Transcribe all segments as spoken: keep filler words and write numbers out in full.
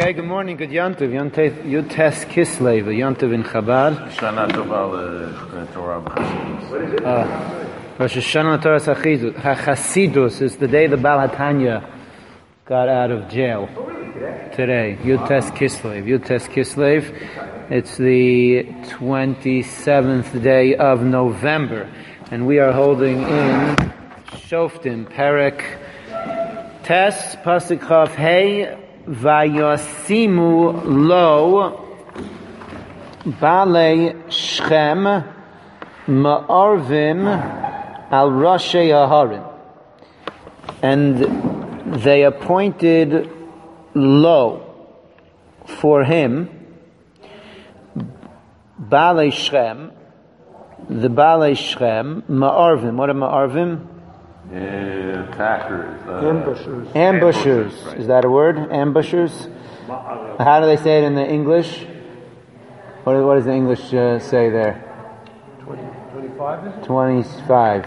Okay, good morning, good Yontiv. Yontiv, Yutes Kislev, Yontiv in Chabad. Shana Tova Torah Chassidus. Rosh Hashanah Torah Chassidus is the day the Baal HaTanya got out of jail. Today, Yutes Kislev. Yutes Kislev. It's the twenty-seventh day of November, and we are holding in Shoftim, Perek Tes, Pasuk Chav Hey, Vayosimu lo Balei Shchem Ma'arvim al Rashi Aharim, and they appointed lo for him Balei Shchem, the Balei Shchem Ma'arvim. What are Ma'arvim? Uh, attackers, uh, ambushers. Ambushers. Ambushers, right. Is that a word? Ambushers? How do they say it in the English? What, what does the English uh, say there? twenty, twenty-five is it? twenty-five.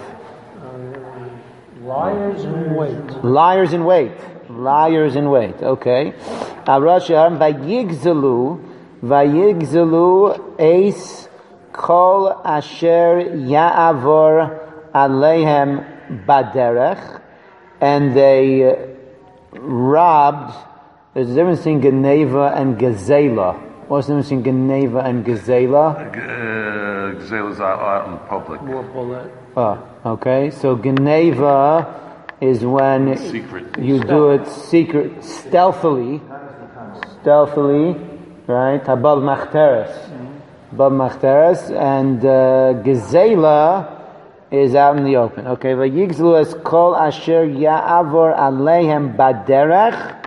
Uh, liars in wait. Liars in wait. Liars in wait. Okay. Arasham vayigzelu vayigzelu eis kol asher ya'avor aleihem baderech, and they uh, robbed. There's a difference between Geneva and Gazela. What's the difference between Geneva and Gazela? Uh, Gazelles are out in public. More bullet. Oh, okay. So Geneva is when Secret. you do it secret, stealthily, stealthily, right? Above Machteres, above Machteres, and uh, Gazela is out in the open. Okay, vayigzlu es kol asher ya'avor aleihem baderech,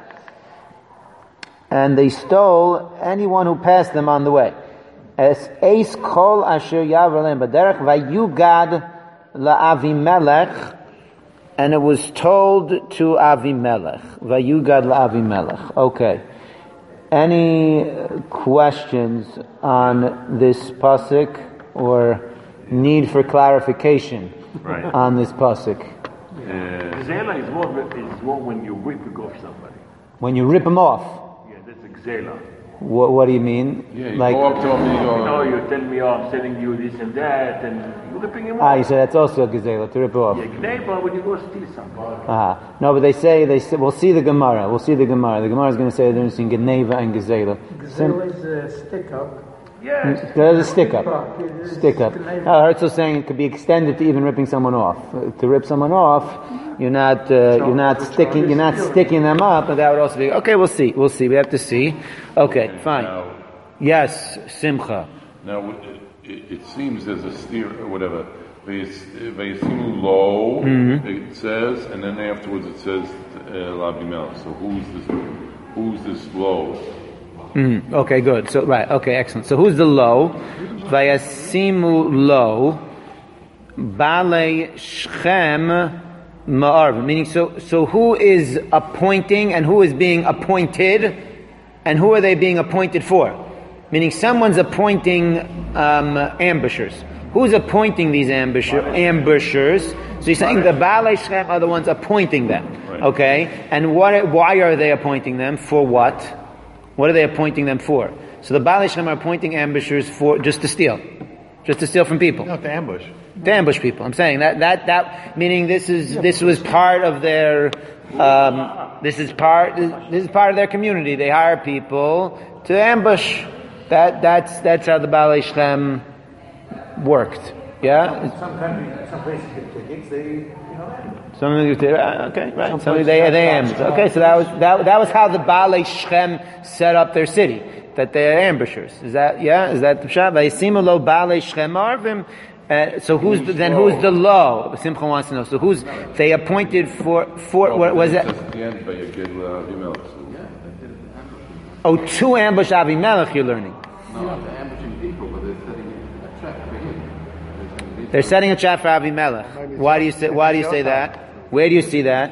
and they stole anyone who passed them on the way. Es eis kol asher ya'avor aleihem baderech vayugad la'avimelech, and it was told to Avimelech. Vayugad la'avimelech. Okay. Any questions on this pasuk or need for clarification Right. on this pasuk? Gzela is more, is more when you whip off somebody. When you rip them off, Yeah, that's a gzela. what, what do you mean? Yeah, you like, go up to them and you You know, go, you tell me, oh, I'm selling you this and that, and you're ripping him ah, you off. said that's also a gazela, to rip off. Yeah, gneba when you go steal something. Ah, no, but they say, they say, we'll see the Gemara, we'll see the Gemara. The Gemara is going to say the difference between Geneva and gazela. Gazelle is a stick up. Yes. There's a stick up. It is Stick up. Geneva. Uh, Herzl saying it could be extended to even ripping someone off. Uh, to rip someone off, you're not uh, you're not sticking you're not sticking them up, but that would also be okay. We'll see. We'll see. We have to see. Okay, fine. Now, Yes, Simcha. now it, it, it seems there's a steer or whatever. Vayisimu lo, it says, and then afterwards it says uh, Labimel. So who's this? Who's this lo? Mm, okay, good. So right. Okay, excellent. So who's the lo? Vayasimu lo, Balei Shchem Ma'arv. Meaning, so so who is appointing and who is being appointed, and who are they being appointed for? Meaning, someone's appointing um, ambushers. Who's appointing these ambusher, ambushers? So you're saying the Balei Shchem are the ones appointing them. Right. Okay, and what? Why are they appointing them? For what? What are they appointing them for? So the Balei Shchem are appointing ambushers for just to steal, just to steal from people. Not to ambush. To ambush people. I'm saying that that that meaning this is this was part of their um, this is part this is part of their community. They hire people to ambush. That that's that's how the Balei Shchem worked. Yeah. Some countries, some places get tickets. They, you know. Something you did, okay, right. Something they they ambushed. Okay, so that was that that was how the Balei Shchem set up their city. That they're ambushers. Is that yeah? Is that the pshat? Vayisimu lo Balei Shchem Arvim. Uh, so who's the, then who's the lo? Simcha wants to know. So who's they appointed for for what was it? Oh, to ambush Avimelech. You're learning. No, they're ambushing people, but they're setting a trap for him. They're setting a trap for Avimelech. Why do you say? Why do you say that? Where do you see that?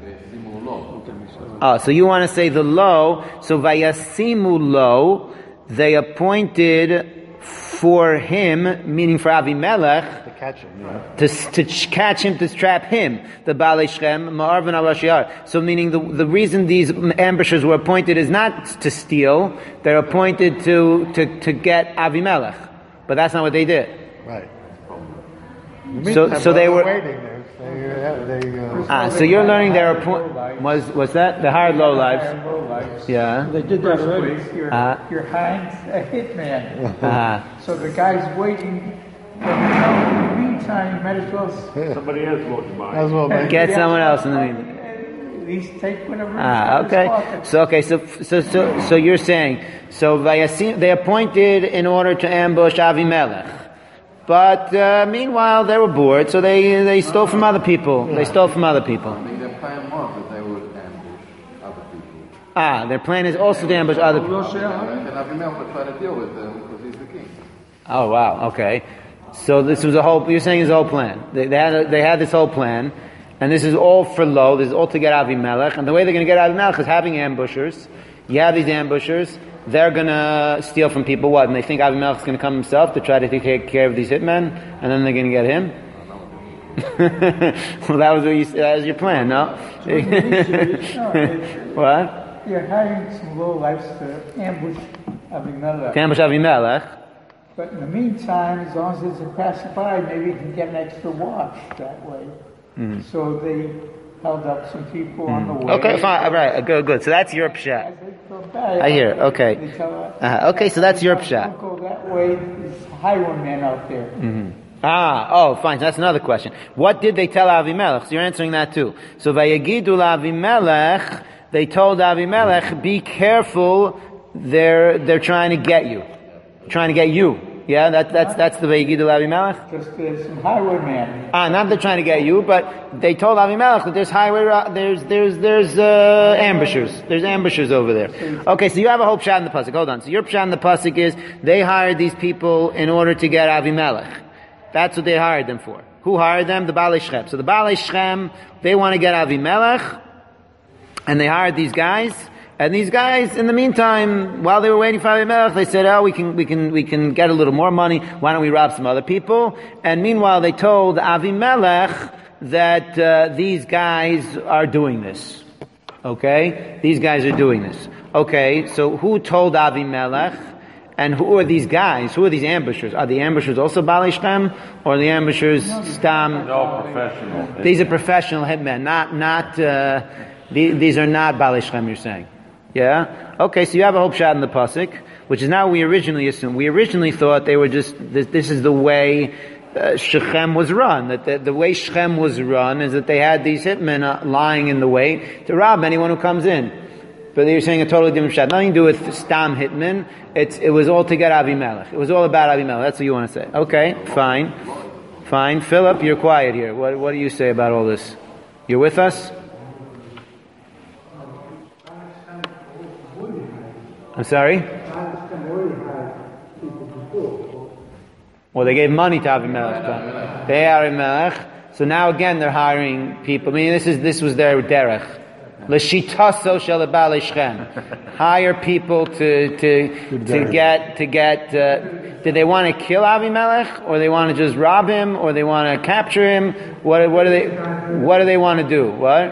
Oh, so you want to say the lo? So vayasimu lo, they appointed for him, meaning for Avimelech, To catch him, yeah. to, to ch- catch him, to trap him, the Baalei Shechem, Ma'arvan al-Rashiyar. So meaning the, the reason these ambushers were appointed is not to steal, they're appointed to, to, to get Avimelech. But that's not what they did. Right. So, so they were, waiting there. They, they, uh, ah, so you're learning their appoint, was, was that? The hired low lives. Yeah. They did that already. You're, Uh, you're hiring a hitman. Ah. So the guy's waiting. But in the meantime, you might as well s- Somebody else walking by. as well, man. Get someone else in the meantime. at least take whatever. Ah, is in his okay. pocket. So, okay, so, so, so, so you're saying, so Vayasim, they appointed in order to ambush Avimelech. But, uh, meanwhile, they were bored, so they, they stole from other people. They stole from other people. I think their plan was that they would ambush other people. Ah, their plan is also to ambush other people. And Avimelech would try to deal with them because he's the king. Oh, wow, okay. So this was a whole, you're saying it's a whole plan. They, they had, a, they had this whole plan, and this is all for low, this is all to get Avimelech, and the way they're going to get Avimelech is having ambushers. You have these ambushers, they're going to steal from people, what? And they think Avimelech is going to come himself to try to take care of these hitmen, and then they're going to get him? Well, that was what you, that was your plan, no? What? You're hiring some low lives to ambush Avimelech. To ambush Avimelech. But in the meantime, as long as there's a passerby, maybe you can get an extra watch that way. Mm-hmm. So they held up some people on the way. Okay, fine, all right, good, good. So that's your pshat. As they go by, I hear, okay. they tell us, Uh, okay, so that's your pshat. Don't go that way. There's highwaymen out there. Ah, oh, fine. So that's another question. What did they tell Avimelech? So you're answering that too. So Vayegidu Avimelech, they told Avimelech, be careful. They're they're trying to get you, trying to get you. Yeah, that, that's that's the Vayegidu Avimelech. Just there's some highwaymen. Ah, not they're trying to get you, but they told Avimelech that there's highway, ro- there's there's there's uh, ambushers. There's ambushers over there. Okay, so you have a whole pshat in the pasuk. Hold on. So your pshat in the pasuk is they hired these people in order to get Avimelech. That's what they hired them for. Who hired them? The Baalei Shechem. So the Baalei Shechem, they want to get Avimelech, and they hired these guys. And these guys, in the meantime, while they were waiting for Avimelech, they said, "Oh, we can, we can, we can get a little more money. Why don't we rob some other people?" And meanwhile, they told Avimelech that uh, these guys are doing this. Okay, these guys are doing this. Okay, so who told Avimelech? And who are these guys? Who are these ambushers? Are the ambushers also Baalei Shechem, or are the ambushers Stam? No, professional. These are professional hitmen, not not. Uh, these, these are not Baalei Shechem. You're saying, yeah? Okay, so you have a whole pshat in the pasuk, which is not what we originally assumed. We originally thought they were just. This, this is the way uh, Shechem was run. That the, the way Shechem was run is that they had these hitmen uh, lying in the way to rob anyone who comes in. But you're saying a totally different pshat. Nothing to do with Stam Hitman. It's, it was all to get Avimelech. It was all about Avimelech. That's what you want to say. Okay, fine. Fine. Philip, you're quiet here. What, what do you say about all this? You're with us? I'm sorry? Well, they gave money to Avimelech. They are Avimelech. So now again they're hiring people. I mean, this is, this was their derech. L'shitaso shel Baalei Shechem. Hire people to to to get to get. Uh, did they want to kill Avimelech, or they want to just rob him, or they want to capture him? What what do they what do they want to do? What?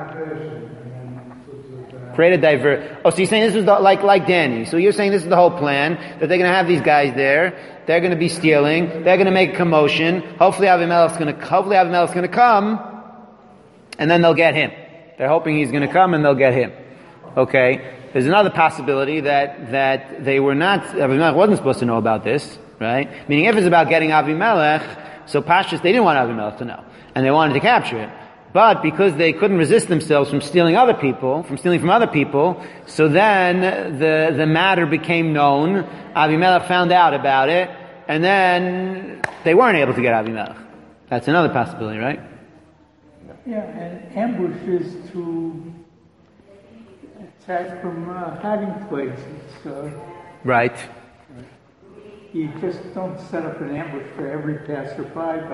Create a divert. Oh, so you're saying this was the, like like Danny. So you're saying this is the whole plan, that they're going to have these guys there. They're going to be stealing. They're going to make a commotion. Hopefully Avimelech's going to hopefully Avimelech's going to come, and then they'll get him. They're hoping he's going to come and they'll get him. Okay. There's another possibility that, that they were not, Avimelech wasn't supposed to know about this, right? Meaning if it's about getting Avimelech, so Pashtus, they didn't want Avimelech to know. And they wanted to capture him. But because they couldn't resist themselves from stealing other people, from stealing from other people, so then the, the matter became known. Avimelech found out about it, and then they weren't able to get Avimelech. That's another possibility, right? Yeah, and ambush is to attack from uh, hiding places. So Right. you just don't set up an ambush for every passerby, but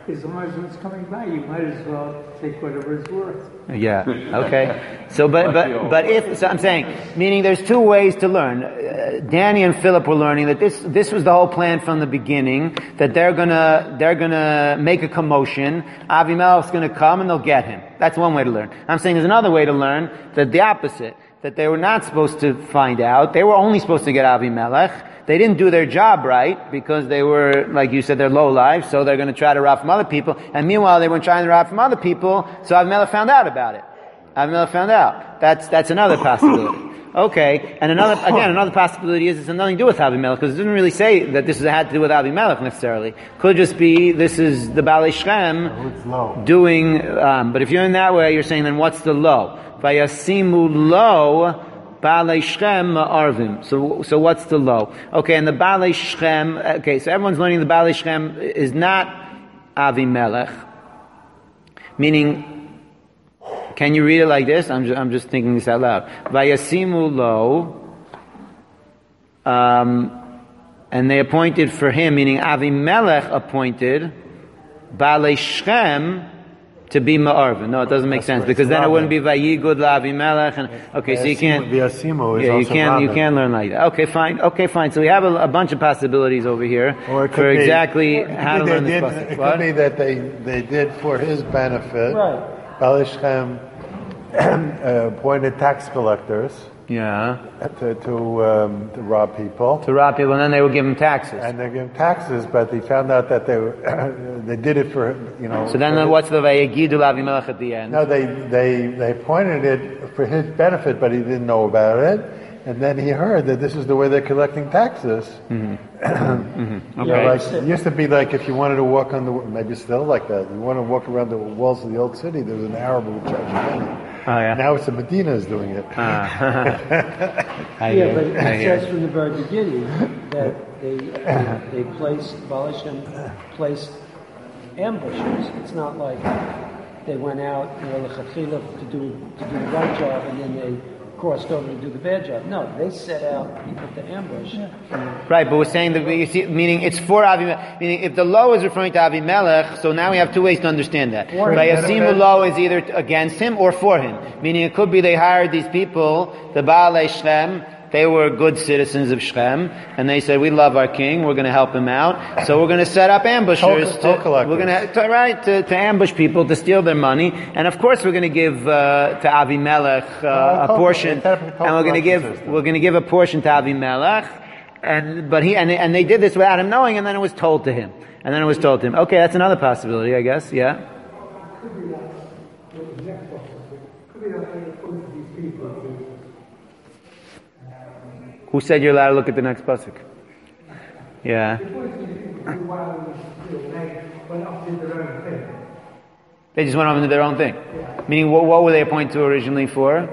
As long as it's coming by, you might as well take whatever it's worth. Yeah. Okay. So, but but but if so, I'm saying, meaning there's two ways to learn. Uh, Danny and Philip were learning that this this was the whole plan from the beginning. That they're gonna they're gonna make a commotion. Avimelech's gonna come and they'll get him. That's one way to learn. I'm saying there's another way to learn that the opposite. That they were not supposed to find out. They were only supposed to get Avimelech. They didn't do their job right because they were, like you said, they're low lives, so they're going to try to rob from other people. And meanwhile, they weren't trying to rob from other people, so Avimelech found out about it. Avimelech found out. That's that's another possibility. Okay, and another again, another possibility is it's nothing to do with Avimelech because it doesn't really say that this had to do with Avimelech necessarily. Could just be this is the Baalei Shem doing. Um, but if you're in that way, you're saying then what's the low? Vayasimu lo. Baalei Shem Arvim. So, so what's the low? Okay, and the Baalei Shem, okay, so everyone's learning the Baalei Shem is not Avimelech. Meaning, can you read it like this? I'm just, I'm just thinking this out loud. Vayasimu lo, um, and they appointed for him, meaning Avimelech appointed Baalei Shem to be Ma'arvin. No, it doesn't make sense because then it wouldn't be Vayigud La'Avimelech. And okay, so you can't. The Asimu is yeah, you also can't. Rabin. You can't learn like that. Okay, fine. Okay, fine. So we have a, a bunch of possibilities over here Or it could for be- exactly it could how to be learn they this did- pasuk. It What? could be that they, they did for his benefit. Right. Baalei Shem uh, appointed tax collectors Yeah, to to, um, to rob people. to rob people, and then they would give them taxes. And they give taxes, but they found out that they were, they did it for, you know. So then, for- what's the Vayigidu La'Avimelech at the end? No, they, they, they pointed it for his benefit, but he didn't know about it. And then he heard that this is the way they're collecting taxes. Mm-hmm. mm-hmm. You know, Okay. like, it used to be like if you wanted to walk on the, maybe still like that, you want to walk around the walls of the old city, there was an Arab who would charge you money. Oh yeah. Now it's the Medina is doing it. Ah. I Yeah, hear, but it I hear. says from the very beginning that they they, they placed, Baalei Shem placed ambushes. It's not like they went out, you know, lechatchila to do to do the right job and then they crossed over to do the bad job. No, they set out people to ambush. Right, but we're saying that you see, meaning it's for Avimelech. Meaning, if the law is referring to Avimelech, so now we have two ways to understand that. Vayasimu law is either against him or for him. Meaning, it could be they hired these people, the Baalei Shem. They were good citizens of Shechem, and they said, "We love our king. We're going to help him out. So we're going to set up ambushers. Toll- to, toll we're going to, to right to, to ambush people to steal their money, and of course we're going to give uh, to Avimelech uh, a toll- portion, they set up a and toll we're going to give collection system. we're going to give a portion to Avimelech." And but he and they, and they did this without him knowing, and then it was told to him, and then it was told to him. Okay, that's another possibility, I guess. Yeah. Who said you're allowed to look at the next pasuk? Yeah. They just went off into their own thing. Meaning, what, what were they appointed to originally for?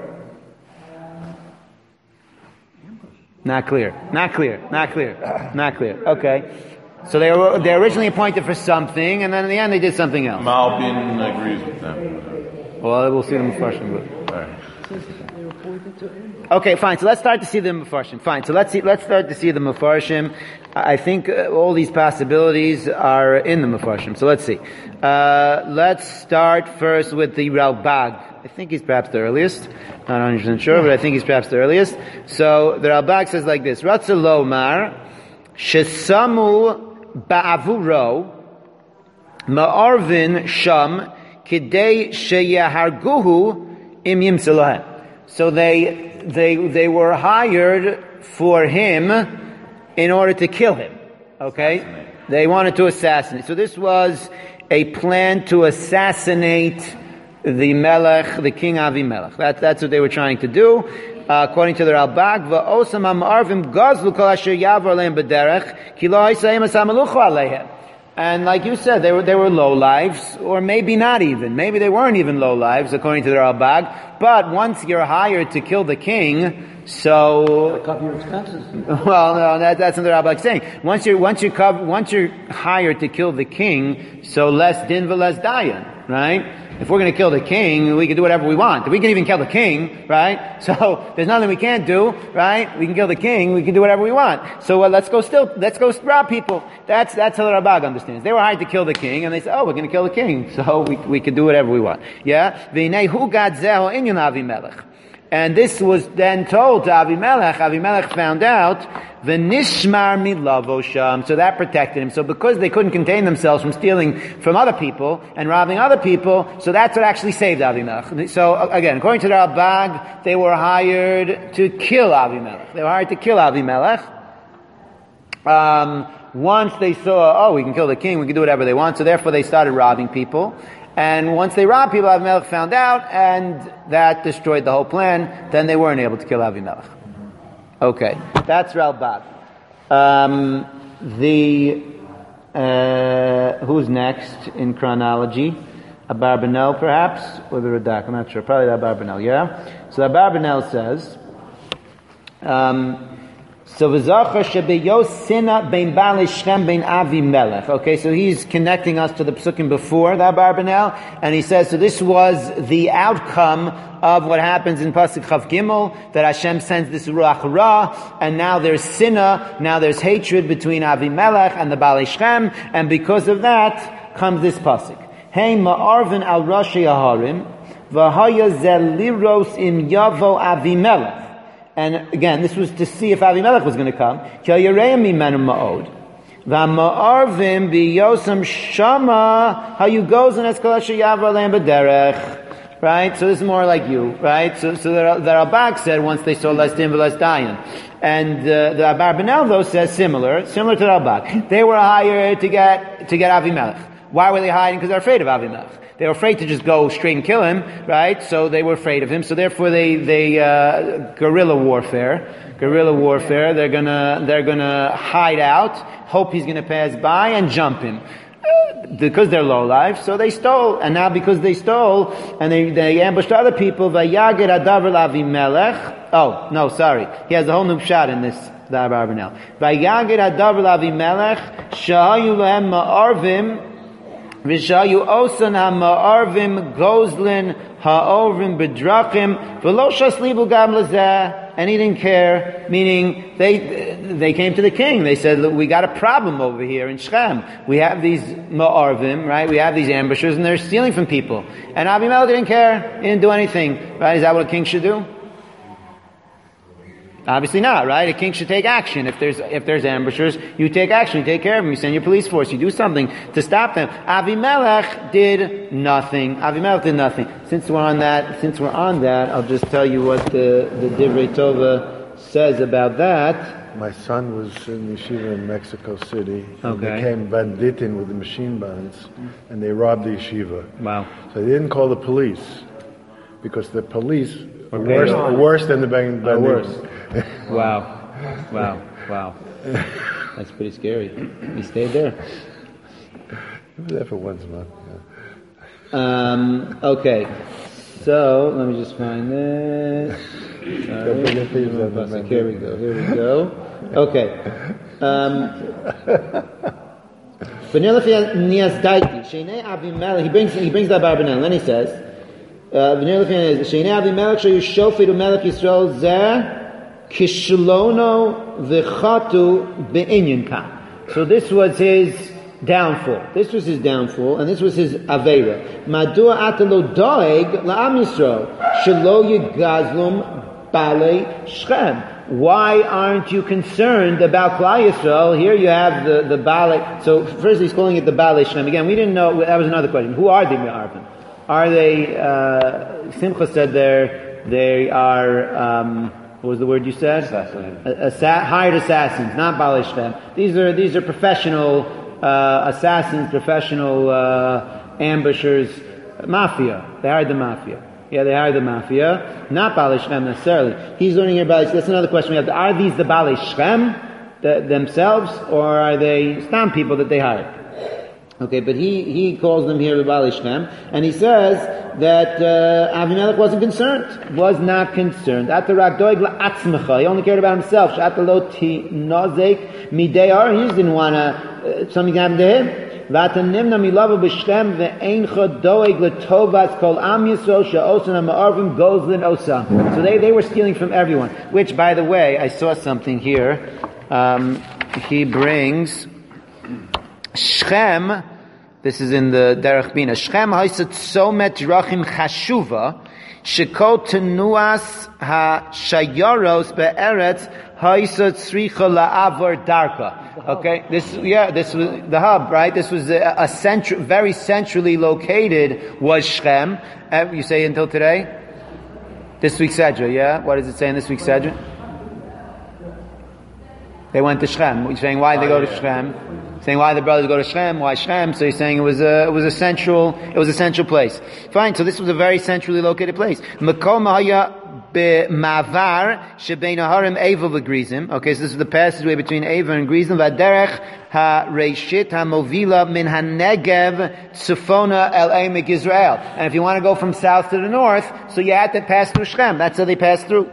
Not clear. Not clear. Not clear. Not clear. Okay. So they were they originally appointed for something, and then in the end they did something else. Malbin agrees with them. Well, we'll see them Mepharshim. But... All right. Okay, fine. So let's start to see the Mepharshim. Fine. So let's see. Let's start to see the Mepharshim. I think uh, all these possibilities are in the Mepharshim. So let's see. Uh, let's start first with the Ralbag. I think he's perhaps the earliest. Not one hundred percent sure, but I think he's perhaps the earliest. So the Ralbag says like this: Ratza lomar shesamu ba'avuro ma'arvin sham kidei sheyaharguhu im yimselahem. So they, they, they were hired for him in order to kill him. Okay? They wanted to assassinate. So this was a plan to assassinate the Melech, the King Avimelech. That, that's what they were trying to do. Uh, according to the Ralbag, va'osam ha'ma'arvim gazlu kol asher yavar lehem b'derech ki lo ha'isayim as ha'melucha aleihem. And like you said, they were they were low lives, or maybe not even. Maybe they weren't even low lives, according to the Ralbag. But once you're hired to kill the king, so Cover your expenses. well, no, that, that's what the Ralbag saying. Once you're once you once you're hired to kill the king, so less din v'less dayan, right? if we're going to kill the king, we can do whatever we want. We can even kill the king, right? So there's nothing we can't do, right? We can kill the king. We can do whatever we want. So uh, let's go still, let's go rob people. That's that's how the Rabag understands. They were hired to kill the king, and they said, oh, we're going to kill the king, so we we can do whatever we want. Yeah. V'nei hu gadzehu inyan Avimelech. And this was then told to Avimelech. Avimelech found out, v'nishmar milavo sham. So that protected him. So because they couldn't contain themselves from stealing from other people and robbing other people, so that's what actually saved Avimelech. So again, according to the Rabag, they were hired to kill Avimelech. They were hired to kill Avimelech. Um, once they saw, oh, we can kill the king, we can do whatever they want, so therefore they started robbing people. And once they robbed people, Avimelech found out, and that destroyed the whole plan. Then they weren't able to kill Avimelech. Okay, that's Ralbag. Um, the uh, who's next in chronology? Abarbanel, perhaps, or the Radak? I'm not sure. Probably Abarbanel. Yeah. So Abarbanel says. Um, So v'zacha shebeyo sina bein Baalei Shechem bein Avimelech. Okay, so he's connecting us to the psukim before the Abarbanel, and he says, so this was the outcome of what happens in Pasuk Chav Gimel, that Hashem sends this Ruach Ra, and now there's sinna, now there's hatred between Avimelech and the Baalei Shechem, and because of that comes this Pasuk. Hey ma'arvin al rashi aharim, v'haya zel liros im yavo Avimelech. And again, this was to see if Avimelech was going to come. Right? So this is more like you, right? So, so the, the Rabag said once they saw less din less dayan. And uh, the Abarbanel though says similar, similar to the Rabag. They were hired to get, to get Avimelech. Why were they hiding? Because they're afraid of Avimelech. They were afraid to just go straight and kill him, right? So they were afraid of him. So therefore they, they, uh, guerrilla warfare, guerrilla warfare, they're gonna, they're gonna hide out, hope he's gonna pass by and jump him. Because they're low life, so they stole. And now because they stole, and they, they ambushed other people, Vayagid Adavar Avimelech. Oh, no, sorry. He has a whole new shot in this, the Abarbanel. Vayagid Adavar Avimelech, Shahayu Lehem Ma'arvim, Vishayu osan ha-ma'arvim gozlin ha'ovrim bedrachim v'lo shaslibu gam lazeh, and he didn't care, meaning they they came to the king. They said, look, we got a problem over here in Shechem. We have these ma'arvim, right? We have these ambushers, and they're stealing from people. And Avimelech didn't care. He didn't do anything. Right? Is that what a king should do? Obviously not, right? A king should take action. If there's, if there's ambushers, you take action, you take care of them, you send your police force, you do something to stop them. Avimelech did nothing. Avimelech did nothing. Since we're on that, since we're on that, I'll just tell you what the, the Divrei Tova says about that. My son was in yeshiva in Mexico City, and Okay. they came banditin with the machine guns, and they robbed the yeshiva. Wow. So they didn't call the police, because the police are Okay. worse, are worse than the band- Are bandits. worse. Wow. Wow. Wow. That's pretty scary. He stayed there. He was there for one month. Yeah. Um, okay. So, let me just find this. Sorry. Here we go. Here we go. Okay. Um, he brings he brings that Abarbanel, and then he says, uh, so this was his downfall. This was his downfall, and this was his aveira. Madua atalo doeg la'am Yisrael shelo yigazlum Baalei Shechem. Why aren't you concerned about Klal Yisrael? Here you have the the Baalei. So first he's calling it the Baalei Shechem. Again, we didn't know. That was another question. Who are the Me'arvim? Are they? Uh, Simcha said they're they are. Um, what was the word you said? Assassin. Assa- hired assassins, not Baalei Shechem. These are these are professional uh, assassins, professional uh, ambushers, mafia. They hired the mafia. Yeah, they hired the mafia, not Baalei Shechem necessarily. He's learning here about. That's another question we have. Are these the Baalei Shechem the, themselves, or are they stam people that they hired? Okay, but he, he calls them here the Baalei Shechem, and he says that uh, Avimelech wasn't concerned, was not concerned. He only cared about himself. He just didn't want to, uh, something to happen to him. V'atanimna milava b'Shem ve'eincha doeg l'tovas kol am Yisrael she'osan ha'ma'arvim gozlin osam. So they, they were stealing from everyone. Which, by the way, I saw something here. Um, he brings Shechem. This is in the Derech Bina. Shechem haisat somet rachim chashuva shekol tenuas ha-shayaros be'eretz haisat tzricha la'avor darka. Okay, this, yeah, this was the hub, right? This was a, a central, very centrally located was Shechem. Uh, you say until today? This week's Sedra, yeah? What does it say in this week's Sedra? They went to Shechem. You're saying why did they go to Shechem? Saying why the brothers go to Shechem, why Shechem? So he's saying it was a, it was a central, it was a central place. Fine, so this was a very centrally located place. Makom haya b'mavar shebein harim Eva v'Grizim. Okay, so this is the passageway between Eva and Grizim. V'derech ha-reishit ha-movila min ha-negev tzufona el emek Israel. And if you want to go from south to the north, so you had to pass through Shechem. That's how they passed through.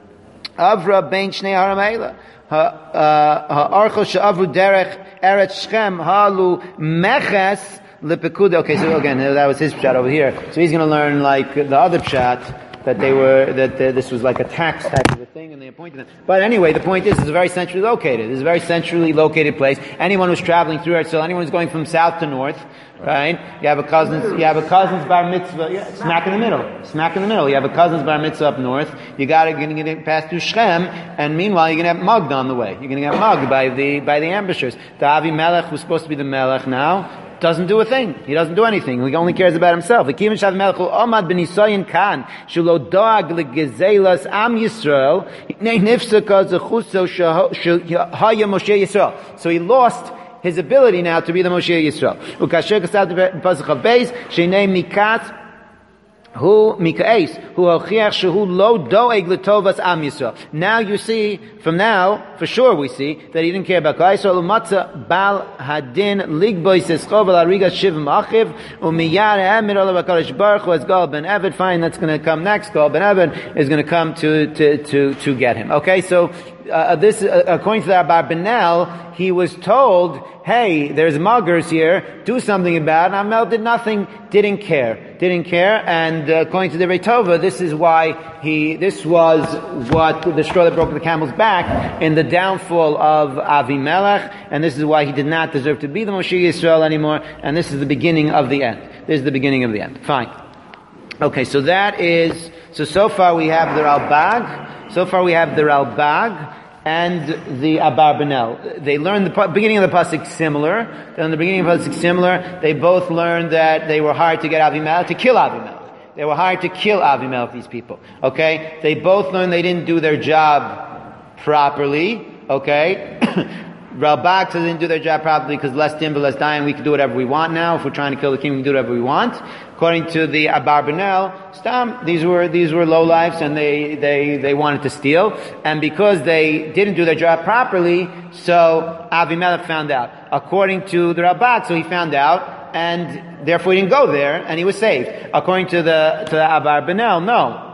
Avra bein shnei harim eila. Ha'archo she'avru derech eretz Shechem halu meches lepekuda. Okay, so again, that was his pshat over here. So he's going to learn like the other pshat that they were that uh, this was like a tax type of a thing, and they appointed them. But anyway, the point is, it's very centrally located. It's a very centrally located place. Anyone who's traveling through it, so anyone who's going from south to north, right? You have a cousin's, you have a cousin's bar mitzvah, yeah, smack in the middle, smack in the middle. You have a cousin's bar mitzvah up north. You got to get to pass through Shechem, and meanwhile you're going to get mugged on the way. You're going to get mugged by the by the ambushers. The Avi Melech, who's supposed to be the Melech now, doesn't do a thing. He doesn't do anything. He only cares about himself. The Kivin Shav Melech Omad ben Yisoyin Kan Shulo Doag leGezelas Am Yisrael Nei Nifsaka Zechuso Shahaya Moshe Yisrael. So he lost his ability now to be the Moshe Yisrael. Ukasher Kasad Pasach Beis Shenei Mikat Who Mikaes who Hochiach Shehu Lo Doeg Letovas Am Yisrael. Now you see, from now, for sure we see that he didn't care about Klal Yisrael. Umatza Bal Hadin Ligboy Seschov Al Ariga Shivim Achiv Umiyar Emir Olav HaKadosh Baruch Hu as Gal Ben Eved. Fine, that's going to come next. Gal Ben Eved is going to come to to to to get him. Okay, so uh, this uh, according to the Abarbanel, he was told, hey, there's muggers here, do something about it. Amel did nothing, didn't care, didn't care, and uh, according to the Reitova, this is why he, this was what the straw that broke the camel's back in the downfall of Avimelech, and this is why he did not deserve to be the Moshe Yisrael anymore, and this is the beginning of the end. This is the beginning of the end. Fine. Okay, so that is, so so far we have the Ralbag, so far we have the Ralbag, and the Abarbanel. They learned the beginning of the pasuk similar. Then the beginning of the pasuk similar. They both learned that they were hired to get Avimelech, to kill Avimelech. They were hired to kill Avimelech, these people. Okay? They both learned they didn't do their job properly. Okay? Ralbag says they didn't do their job properly because less timber, less dying, we can do whatever we want now. If we're trying to kill the king, we can do whatever we want. According to the Abarbanel, Stam, these were, these were lowlifes and they, they, they wanted to steal. And because they didn't do their job properly, so Avimelech found out. According to the Ralbag, so he found out and therefore he didn't go there and he was saved. According to the, to the Abarbanel, no.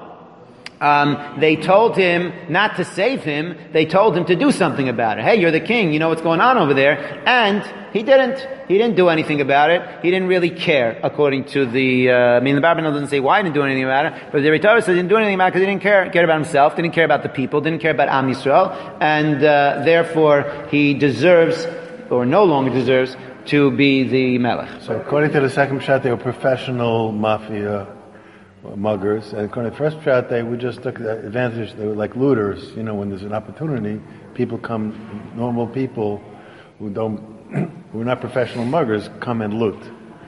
Um, they told him not to save him, they told him to do something about it. Hey, you're the king, you know what's going on over there. And he didn't. He didn't do anything about it. He didn't really care, according to the, uh, I mean, the Barbanel doesn't say why he didn't do anything about it, but the Torah says he didn't do anything about it because he didn't care, care about himself, didn't care about the people, didn't care about Am Yisrael, and, uh, therefore he deserves, or no longer deserves, to be the Melech. So according to the second shot, they were professional mafia muggers, and according to the first shot, they would just took advantage. They were like looters. You know, when there's an opportunity, people come, normal people who don't, who are not professional muggers, come and loot.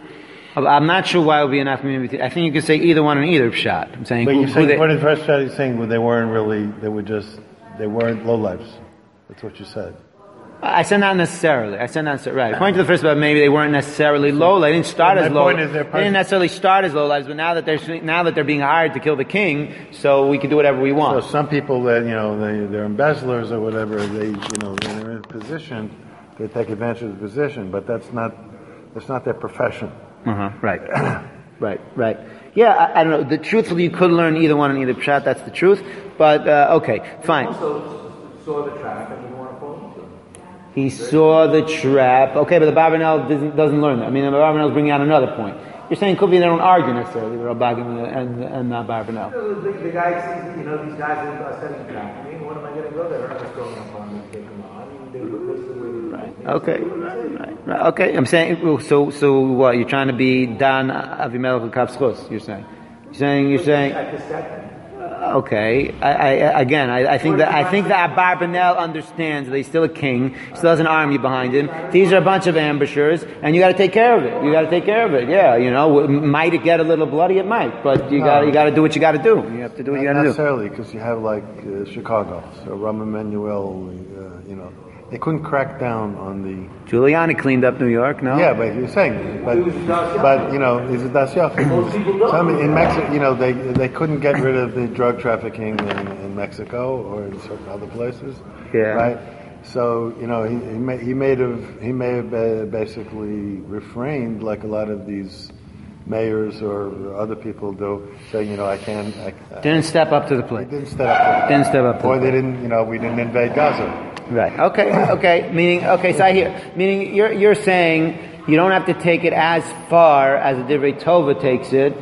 I'm not sure why it would be enough. I think you could say either one in either shot. I'm saying, but who, you're saying they, according to the first shot, you're saying well, they weren't really. They were just. They weren't lowlifes. That's what you said. I said not necessarily. I said not necessarily. Right. According to the first part, maybe they weren't necessarily low. They didn't start as low. They didn't necessarily start as low lives, but now that they're now that they're being hired to kill the king, so we can do whatever we want. So some people that you know they they're embezzlers or whatever, they you know they're in a position, they take advantage of the position, but that's not that's not their profession. Uh-huh. Right. right. Right. Yeah. I, I don't know. The truthfully, you could learn either one in either pshat. That's the truth. But uh, okay, fine. Also saw the trap and you want to follow them. He saw the trap. Okay, but the Barbanel doesn't, doesn't learn that. I mean, the Barbanel is bringing out another point. You're saying it could be they don't argue necessarily, the Rabagim and, and, and uh, Barbanel. The, the guy sees, you know, these guys are studying trap. I mean, what am I going to go there? I'm just going up on them, take them on. They look this the way. Right. Okay. Right. Right. Okay. I'm saying. So. So what? You're trying to be Dan Avimelech Kapschus. You're saying. You're saying. You're saying. Uh, okay. I, I again. I, I think that. I think that Barbanel understands that he's still a king. Still has an army behind him. These are a bunch of ambushers, and you got to take care of it. You got to take care of it. Yeah. You know. Might it get a little bloody? It might. But you got. You got to do what you got to do. You have to do what you got to do. Not necessarily, because you have like uh, Chicago. So Rahm Emanuel. Uh, you know. They couldn't crack down on the... Giuliani cleaned up New York, no? Yeah, but you're saying, but, but you know, is it Das Yachid? So, I mean, in Mexico, you know, they they couldn't get rid of the drug trafficking in, in Mexico or in certain other places, yeah. Right? So, you know, he he may, he may have he may have basically refrained, like a lot of these mayors or other people do, saying, you know, I can't... I, didn't step up to the plate. Didn't step up. Didn't step up to Or the they plate. didn't, you know, we didn't invade Gaza. Right. Okay. Okay. Meaning. Okay. So I hear. Meaning you're you're saying you don't have to take it as far as the Divrei Tova takes it.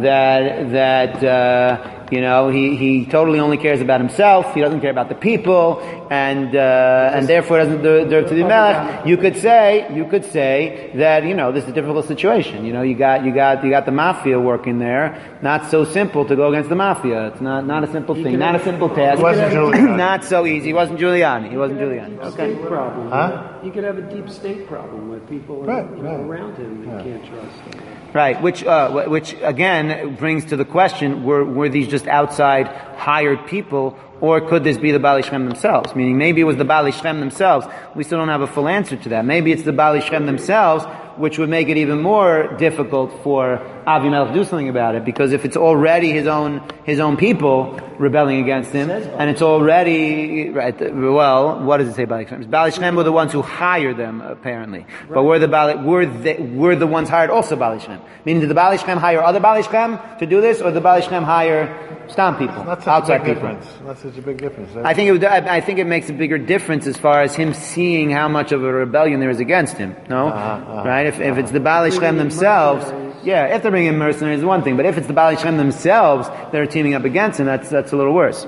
That that uh, you know he, he totally only cares about himself. He doesn't care about the people, and uh, and therefore doesn't do do to the melech. You could say you could say that you know this is a difficult situation. You know you got you got you got the mafia working there. Not so simple to go against the mafia. It's not not a simple thing. Not a simple task. It wasn't Giuliani. Not so easy. He wasn't Giuliani. He wasn't Giuliani. Okay. State problem. Huh? You could have a deep state problem where people Right, you know, right. around him you Yeah. can't trust. Right, which uh, which again brings to the question: Were were these just outside hired people, or could this be the Baalei Shem themselves? Meaning, maybe it was the Baalei Shem themselves. We still don't have a full answer to that. Maybe it's the Baalei Shem themselves, which would make it even more difficult for Avimelech to do something about it. Because if it's already his own his own people rebelling against him, and it's already right. Well, what does it say Baalei Shem? Baalei Shem were the ones who hired them, apparently, but we're the Baalei, we're the, we're the ones hired also Baalei Shem. Meaning, did the Baalei Shem hire other Baalei Shem to do this, or did the Baalei Shem hire Stam people, Not such outside a big people? difference. Not such a big difference. I think it would, I I think it makes a bigger difference as far as him seeing how much of a rebellion there is against him. No, Uh-huh, uh-huh. right? If if it's the Baalei Shem themselves, yeah. If they're bringing mercenaries, is one thing, but if it's the Baalei Shem themselves that are teaming up against him, that's that's a little worse.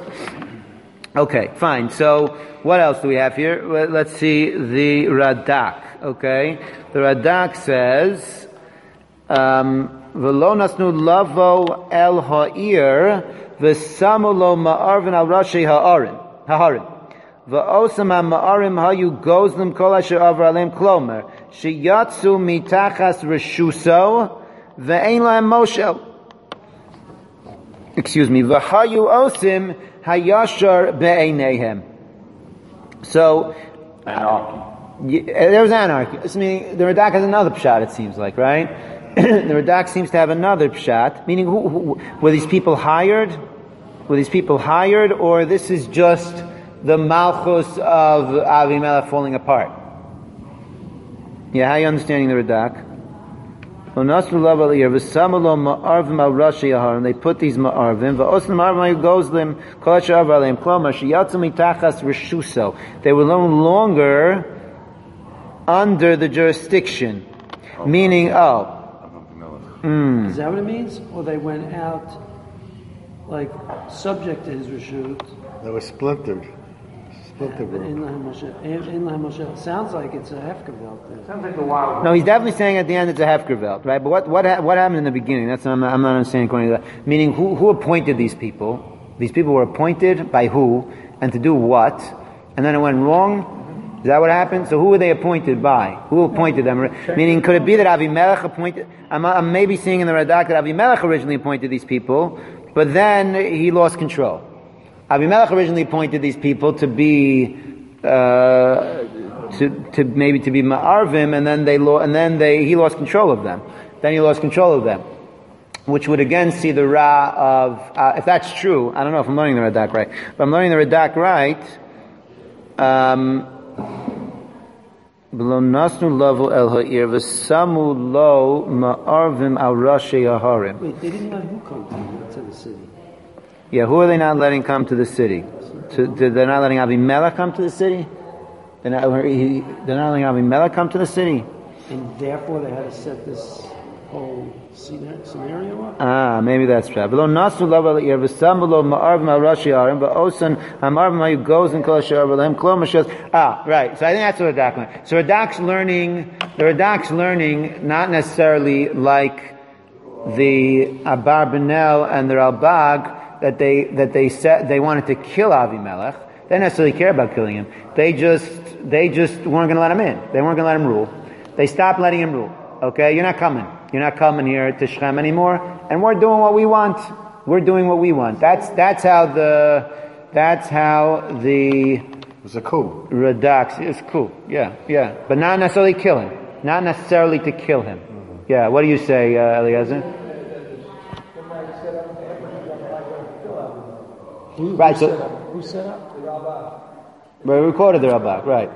Okay, fine. So what else do we have here? Well, let's see the Radak. Okay, the Radak says, um, "V'lo nasnu lavo el ha'ir v'samu lo ma'arvin al rashi ha'arim ha'arim v'osam ha'ma'arim hayu gozlim kol asher avar aleim klomer sheyatzu mitachas reshuso ve'ein lahem moshel." Excuse me. V'hayu osim hayashar be'einehem. So, Anarchy. yeah, there was anarchy. I mean, the Radak has another pshat, it seems like, right? The Radak seems to have another pshat, meaning who, who, were these people hired? Were these people hired, or this is just the malchus of Avimelech falling apart? Yeah, how are you understanding the Radak? They put these ma'arvim, they were no longer under the jurisdiction. Meaning, oh, mm, Is that what it means? Or they went out like subject to his reshut. They were splintered. Splintered group. In Lahem Moshe. In Lahem Moshe. Sounds like it's a hefkavelt there. Sounds like the wild. no, he's definitely saying at the end it's a Hefkervelt, right? But what what ha- what happened in the beginning? That's I'm not, I'm not understanding according to that. Meaning, who who appointed these people? These people were appointed by who and to do what? And then it went wrong. Is that what happened? So who were they appointed by? Who appointed them? Meaning, could it be that Avimelech appointed? I'm, I'm maybe seeing in the Radak that Avimelech originally appointed these people, but then he lost control. Avimelech originally appointed these people to be, uh, to, to maybe to be ma'arvim, and then they lo- and then they, he lost control of them. Then he lost control of them, which would again see the ra of, uh, if that's true, I don't know if I'm learning the Radak right, but I'm learning the Radak right, um, B'lo nasnu lavo el ha'ir v'samu lo ma'arvim al rashi haharim. Wait, they didn't let who come to, to the city? Yeah, who are they not letting come to the city? To, to, they're not letting Avimelech come to the city? They're not, he, they're not letting Avimelech come to the city. And therefore they had to set this whole scenario up? Ah, maybe that's right. Below Nasu Lava Eir V'Sambulo Ma'arvim Al Rashi Arim Ba'osan Hamarvim Ayu goes and Kol Asher B'Lehem Klo Mashas. Ah, right. So I think that's what Radak learned. So Radak's learning, the Radak's learning not necessarily like the Abarbanel and the Ralbag that they that they said they wanted to kill Avimelech. They didn't necessarily care about killing him. They just they just weren't going to let him in. They weren't going to let him rule. They stopped letting him rule. Okay, you're not coming. You're not coming here to Shechem anymore, and we're doing what we want. We're doing what we want. That's that's how the that's how the it was a coup. Radak is cool. Yeah, yeah, but not necessarily kill him. Not necessarily to kill him. Mm-hmm. Yeah. What do you say, uh, Eliezer? Who, right. Who So set up? Who set up? The Rabbah. We recorded the Rabbah. Right.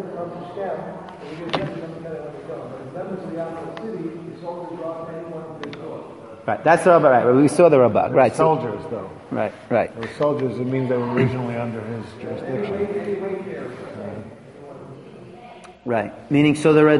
Right, that's the Rabbah, right. We saw the Rabbah, right. Soldiers, so, though. Right, right. Those soldiers, it means they were originally under his jurisdiction. Right. Meaning, so the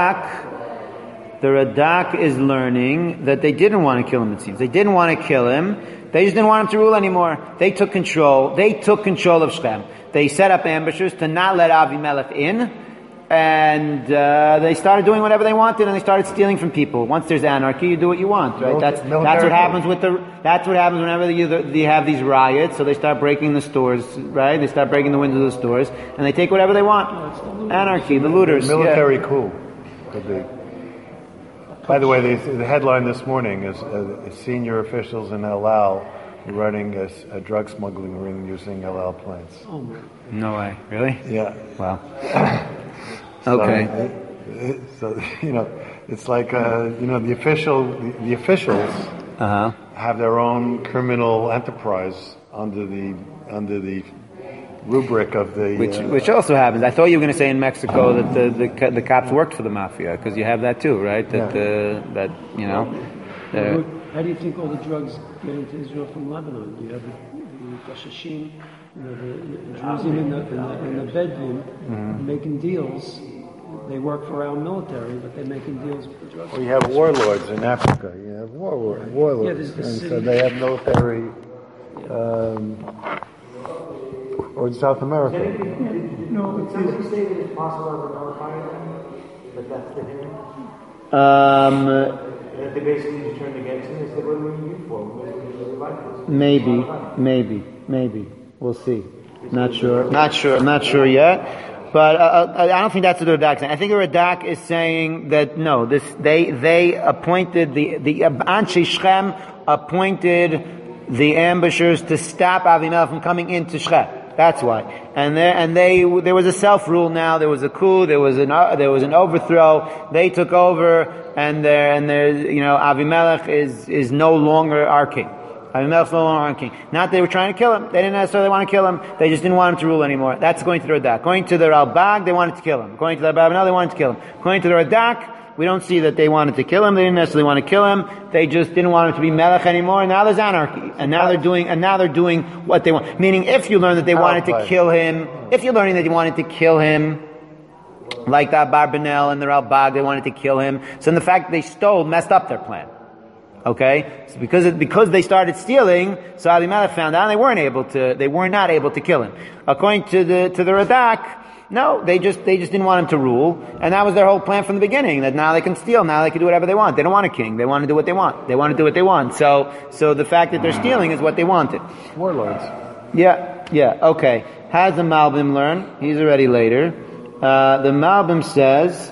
Radak, the Radak is learning that they didn't want to kill him, it seems. They didn't want to kill him. They just didn't want him to rule anymore. They took control. They took control of Shechem. They set up ambushers to not let Avimelech in. And uh, they started doing whatever they wanted, and they started stealing from people. Once there's anarchy, you do what you want, right? That's that's what happens with the. That's what happens whenever you, you have these riots. So they start breaking the stores, right? They start breaking the windows of the stores, and they take whatever they want. Anarchy, the looters. Military yeah. coup could be. By the way, the, the headline this morning is uh, senior officials in El Al running a, a drug smuggling ring using El Al planes. Oh, no way, really? Yeah. Wow. So, okay. So, you know, it's like, uh, you know, the official, the, the officials uh-huh. have their own criminal enterprise under the, under the rubric of the... Which, uh, which also happens. I thought you were going to say in Mexico that the, the, the cops worked for the mafia, because you have that too, right? That, yeah. uh, that, you know... Well, how do you think all the drugs get into Israel from Lebanon? You have the, the Gashashim, you know, the, the Jews in the, in the, in the bedroom mm-hmm. making deals. They work for our military, but they're making deals with the drugs. Well, you have warlords in Africa. You have war, war, warlords. Yeah, the and city. So they have military... Um, or in South America. No, did somebody say that it's possible to notify them that that's the hearing? Um... That they basically just turned against him and said, what are you for? Maybe, maybe, maybe. We'll see. Not sure. Not sure. Not sure yet. But uh, I don't think that's what the Radak is saying. I think the Radak is saying that no, this they they appointed the the Anshe Shechem appointed the ambushers to stop Avimelech from coming into Shechem. That's why. And there and they there was a self rule now. There was a coup. There was an uh, there was an overthrow. They took over. And there, and there, you know, Avimelech is, is no longer our king. Avimelech is no longer our king. Not that they were trying to kill him. They didn't necessarily want to kill him. They just didn't want him to rule anymore. That's going to the Radak. Going to the Ralbag, they wanted to kill him. Going to the Abarbanel, they wanted to kill him. Going to the Radak, we don't see that they wanted to kill him. They didn't necessarily want to kill him. They just didn't want him to be Melech anymore. And now there's anarchy. And now they're doing, and now they're doing what they want. Meaning, if you learn that they wanted to kill him, if you're learning that they wanted to kill him, like that Barbanel and the Ralbag, they wanted to kill him. So the fact that they stole messed up their plan. Okay? So because it, because they started stealing, so Avimelech found out and they weren't able to, they were not able to kill him. According to the, to the Radak, no, they just, they just didn't want him to rule. And that was their whole plan from the beginning, that now they can steal, now they can do whatever they want. They don't want a king. They want to do what they want. They want to do what they want. So, so the fact that they're stealing is what they wanted. Warlords. Yeah, yeah, okay. Has the Malbim learn? He's already later. Uh, the Malbim says,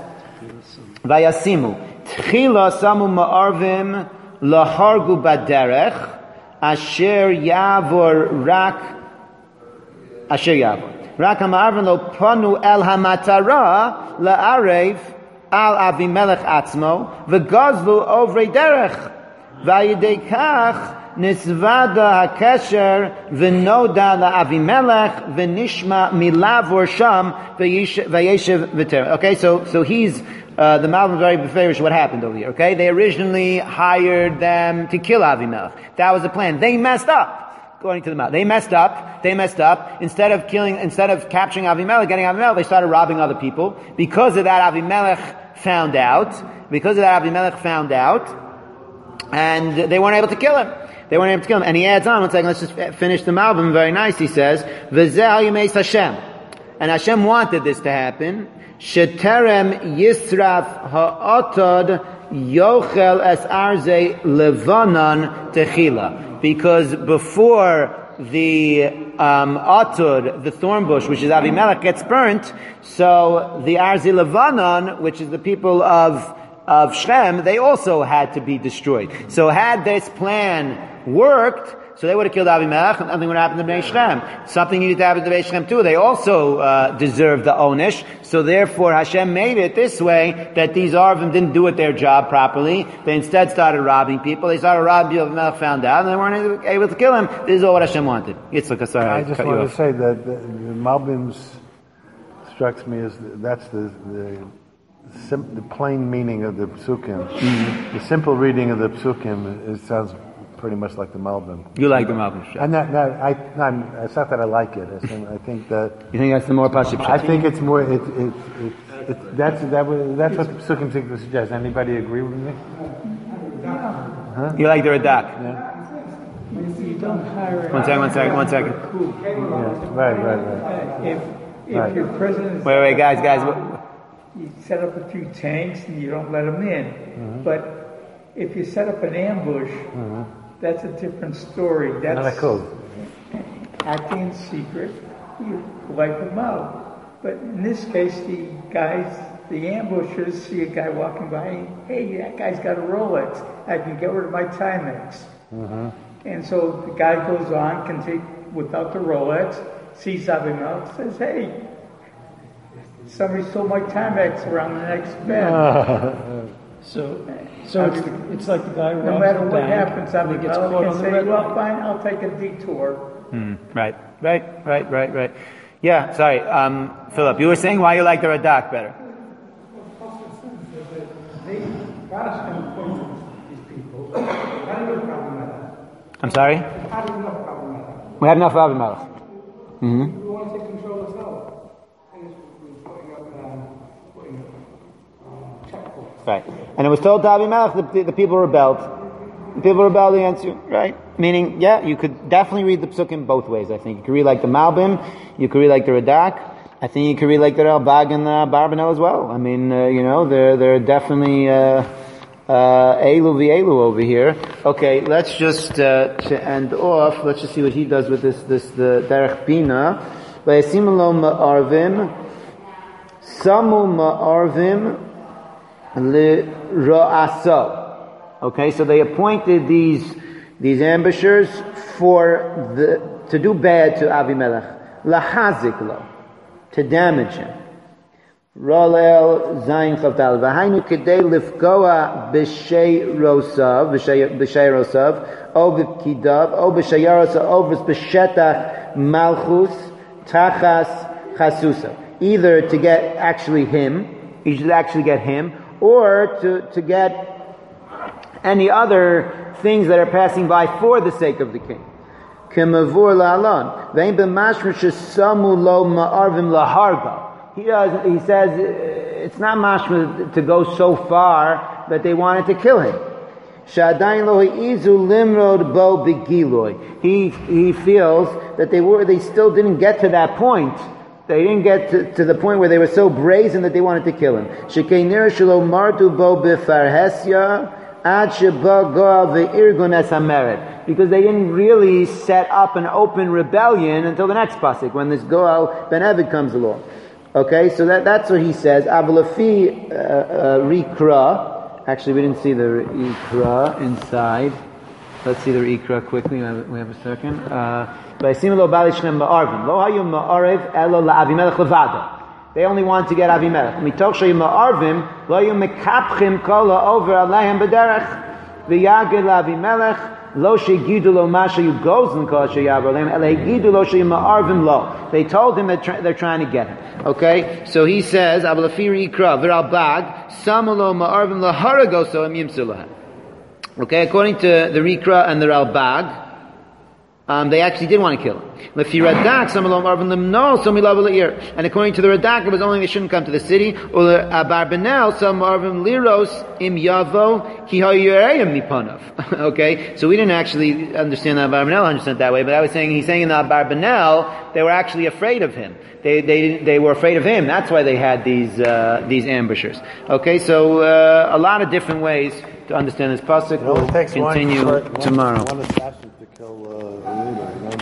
Vayasimu, Tchila samu ma'arvim lahargu baderech, asher yavor rak, asher yavor. Rak ha'ma'arvim lo panu el ha'matara la'arev al Avimelech atzmo, v'gazlu ovrei derech, v'yidei kach, Nisvada hakesher v'noda la'Avimelech v'nishma milavor sham v'yeshev v'ter. Okay, so so he's uh, the Malbim very beferish what happened over here. Okay, they originally hired them to kill Avimelech. That was the plan. They messed up. according to the Malbim. They messed up. They messed up. Instead of killing, instead of capturing Avimelech, getting Avimelech, they started robbing other people. Because of that, Avimelech found out. Because of that, Avimelech found out, and they weren't able to kill him. They weren't able to kill him. And he adds on, one second, let's just finish the Malbim. Very nice. He says, "V'zeh yimeis Hashem," and Hashem wanted this to happen. Sheterem yisraf ha'otod yochel es arze levanon techila. Because before the um, Atud, the thorn bush, which is Avimelech, gets burnt, so the Arzi Levanon, which is the people of of Shem, they also had to be destroyed. So had this plan worked, so they would have killed Avimelech, and nothing would happen to Bnei Shem. Something needed to happen to Bnei Shem too. They also uh, deserved the Onish. So therefore, Hashem made it this way that these Arvim didn't do it their job properly. They instead started robbing people. They started robbing people. Avimelech found out, and they weren't able to kill him. This is all what Hashem wanted. Yitzchak, sorry, I I just cut want you to off. say that the, the Malbim's strikes me as the, that's the the, sim, the plain meaning of the psukim. Mm-hmm. The simple reading of the psukim, it sounds pretty much like the Malbim. You like the Malbim? And that, that, I, I'm, it's not that I like it. I think, I think that. You think that's the more Pashut? I think it's more. It, it, it, it, that's that. was- That's what the psukim seem to suggest. Anybody agree with me? Huh? You like the Radak? Yeah. You don't hire. One second, one second, one second. Yeah. Right. Right. Right. If, if Right. your president, Wait, wait, guys, guys. what- you set up a few tanks and you don't let them in. Mm-hmm. But if you set up an ambush, that's a different story. That's Not a code. acting in secret. You wipe them out. But in this case, the guys, the ambushers, see a guy walking by. Hey, that guy's got a Rolex. I can get rid of my Timex. Mm-hmm. And so the guy goes on, can take without the Rolex, sees Avimelech, says, "Hey, somebody stole my Timex around the next bend." So, so it's, it's like the guy robs No matter the what bank, happens, and he Avimelech gets caught can on the say, red "Well, light. fine, I'll take a detour." Hmm, right, right, right, right, right. Yeah, sorry, um, Philip, you were saying why you like the Radak better. I'm sorry? We had enough of Avimelech. Mm-hmm. We want to take control ourselves. And it's we're putting up, um, putting up um, checkpoints. Right. And it was told to Avimelech, the, the, the people rebelled. The people rebelled against you, right? Meaning, yeah, you could definitely read the Psukim both ways, I think. You could read like the Malbim, you could read like the Radak. I think you could read like the Ralbag and the Barbanel as well. I mean, uh, you know, they're, they're definitely, uh, uh, Elu v'Elu over here. Okay, let's just, uh, to end off, let's just see what he does with this, this, the Derech Bina. V'yasimu lo ma'arvim, samu ma'arvim li'ra'asa. Okay, so they appointed these, these ambushers for the, to do bad to Avimelech. Lahazik lo. To damage him. Rolel zayin chavtal v'hainu kedei lifgoa b'shei rosav b'shei rosav o b'pkidav o b'shei rosav o b'shetach malchus tachas chasusa. Either to get actually him, you should actually get him, or to to get any other things that are passing by for the sake of the king. Kemavur la'alon. Ve'im b'mashmer shesamu lo ma'arvim laharga. He does. He says it's not mashma to go so far that they wanted to kill him. Shadayin lo izu limrod bo begiloi. He he feels that they were they still didn't get to that point. They didn't get to, to the point where they were so brazen that they wanted to kill him. Shekei nir shelo martu bo befarhesya. Because they didn't really set up an open rebellion until the next pasuk, when this Goal ben Evid comes along. Okay, so that, that's what he says. Avalafi uh, uh, Rikra. Actually, we didn't see the Rikra inside. Let's see the Rikra quickly. We have, we have a second. Vayasimu lo bali shchem ma'arvim. Lo hayu ma'arev elo la'avimelech levado. They only want to get Avimelech. Mitoch sheyim ma'arvim, lo yum mekapchim kola over aleihem b'derech, v'yagid la'Avimelech, lo shegidu lo ma sheyu gozen kol sheyav aleihem, ele hegidu lo sheyim ma'arvim lo. They told him that they're trying to get him. Okay? So he says, Abalafiri ikra, v'ralbag, samulo ma'arvim laharagoso em yimsu lahem. Okay? According to the Rikra and the Ralbag, Um, they actually did want to kill him. Lefi Radak, some of them are from them, no, some love ear. And according to the Radak, it was only they shouldn't come to the city. Or Abarbanel, some are from Liros, im Yavo, ki ha'yureyim mipanov. Okay? So we didn't actually understand the Abarbanel one hundred percent that way, but I was saying, he's saying in the Abarbanel, they were actually afraid of him. They, they, they were afraid of him. That's why they had these, uh, these ambushers. Okay? So, uh, a lot of different ways to understand this pasuk. We'll continue one, tomorrow. One assassin to kill, uh, a leader.